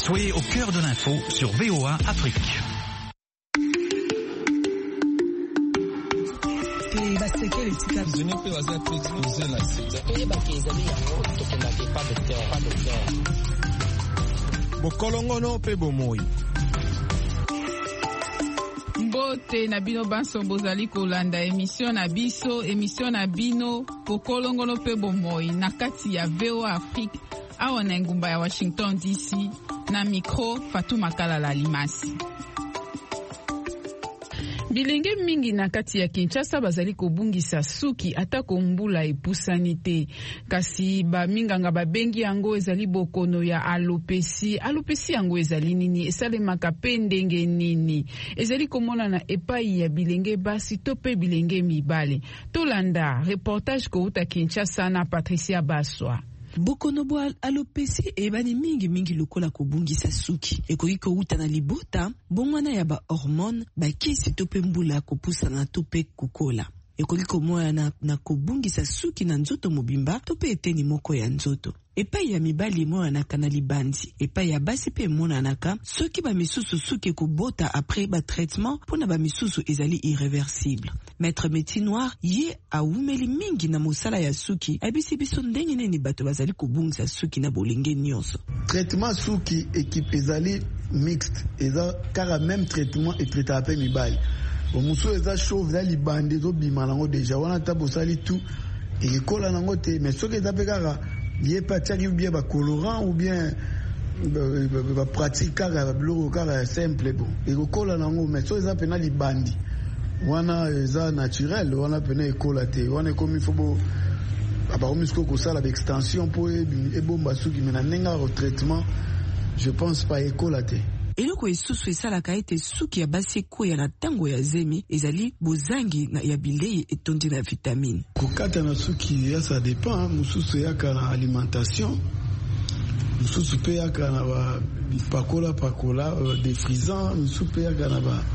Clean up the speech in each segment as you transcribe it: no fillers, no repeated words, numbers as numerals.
Soyez au cœur de l'info sur VOA Afrique. Bokolongono pe bomoi. Mbote na bino banso bozali kolanda émission na bino Bokolongono pe bomoi na kati ya VOA Afrique awa na ngumba ya Washington DC na micro Fatou Makala Alimasi. Bilenge mingi na kati ya Kinshasa bazali kobungisa suki atako mbula epusani te, kasi ba minganga babengi yango ezali bokono ya alopesi yango ezali nini, esalemaka pe ndenge nini, ezali komona na epai ya bilenge basi to pe bilenge mibale. Tolanda reportage kouta Kinshasa na Patricia Baswa. Bokono bo alopesi ebani mingi lokola kobungisa suki ekoki kouta na libota bongwana ya ba hormone bakisi to pe mbula kopusa na to pe kukola ekoki komona na kobungisa suki na nzoto mobimba to pe eteni moko ya nzoto. Epai ya mibali monanaka na libandi, epai ya basi pe monanaka soki ba misusu suki kobota après ba traitement pona ba misusu ezali irréversible. Maître Métier Noir ye awumeli mingi na mosala ya suki abisi biso ndenge nini bato bazali kobungisa suki na bolenge nyonso. Traitement suki équipe ezali mixte, eza kara même traitement et traité pe mibali. Omuso eza chauve za libandi zo bima nango déjà wana tabosali tout et kola nango te, mais soki eza pe kara il pas ou bien colorant ou bien pratique car simple bon et kola nango mais so eza pena libandi wana eza naturel wana pena ekola te wana comme il faut bo abaromisko ko sala d'extension pour e bomba suki mena nenga au traitement je pense pas ekola te. Eloko esusu esalaka ete suki ya basi koya na tango ya zemi ezali bozangi na ya bilei etondi na vitamine. Kokata na suki ya ça dépend, mususu yaka na alimentation, mususu pe yaka na ba pakola défrisant, mususu pe yaka na ba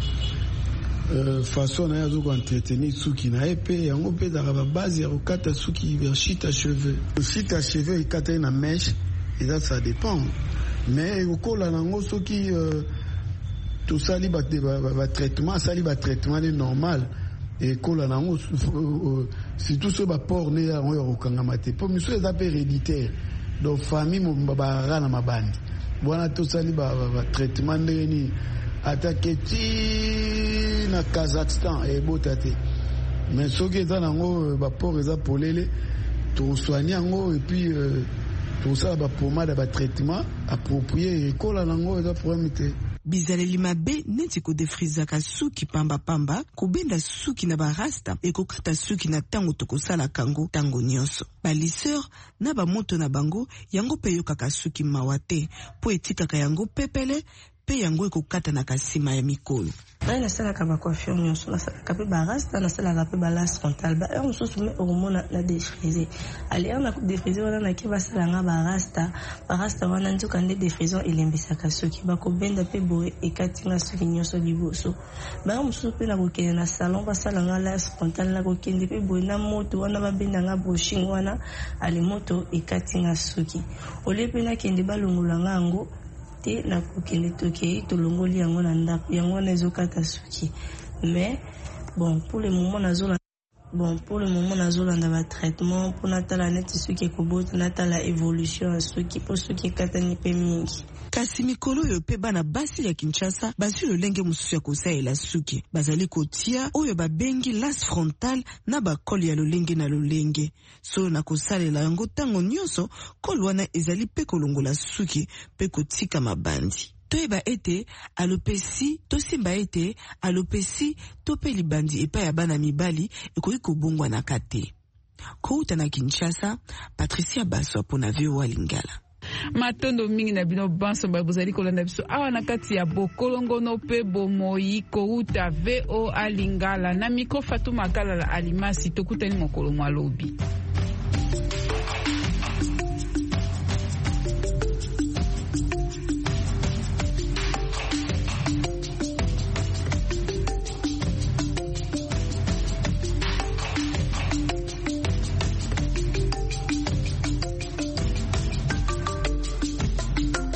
façon na yazo ko entretenir suki na epe yango pe da ba base ya kokata suki vers chita cheveux. Chita cheveux ikata na mèche et ça dépend. Mais okola nango soki tout ça li ba traitement ça li ba traitement normal et kola nango si tout ce ba porne ya ngo okanga mate pour miso eza pe héréditaire donc famille mo ba rana mabandi bwana tout ça li ba traitement ndeni ataketi na Kazakhstan et botate mais soki eza nango ba por eza polele to soigner ngo et puis tout ça ba pomade ba traitement approprié et kola nango eza problème te. Bizaleli mabe neti ko defrizaka suki pamba kobenda suki na barasta e kokata suki na tango tokosala kango tango nyonso. Ba lisseur na ba moto na bango yango pe yokaka suki mawate po etikaka yango pepele pe yango ekokata na kasima ya mikolo. Na sala ka ba coiffure nyonso na sala ka pe barasta na sala ka pe ba las frontal ba on so soumet hormone na défrisé ali on a défrisé wana na ki ba sala nga barasta wana nzoka nde défrisant elembisaka suki ba ko benda pe boye ekati na suki nyonso liboso ba on so pe na ko kende na salon ba sala nga las frontal na ko kende pe boye na moto wana ba benda nga brushing wana ali moto ekati na suki ole pe na kende ba longola nga ngo te na kokende toke tolongoli yango na ndako yango na ezokata suki mais bon pour le moment nazolanda ba traitement pour natala neti suki ekobota natala évolution suki po suki ekatani pe mingi. Kasi mikolo yo pe bana basi ya Kinshasa basi lolenge mususu ya kosaela suki bazali kotia oyo babengi las frontal na bakol ya lolenge na lolenge so na kosalela yango tango nyonso kol wana ezali pe kolongola suki pe kotika mabandi. Toyeba ete alopesi tosimba ete alopesi to pe libandi epa ya bana mibali ekoki kobongwa na kate. Kouta na Kinshasa, Patricia Baswa pona VOA Lingala. Matondo mingi na bino banso bozali kolanda biso awa na kati ya Bokolongono pe bomoi kouta VOA Lingala na micro Fatou Makala Alimasi tokutani mokolo mwalobi.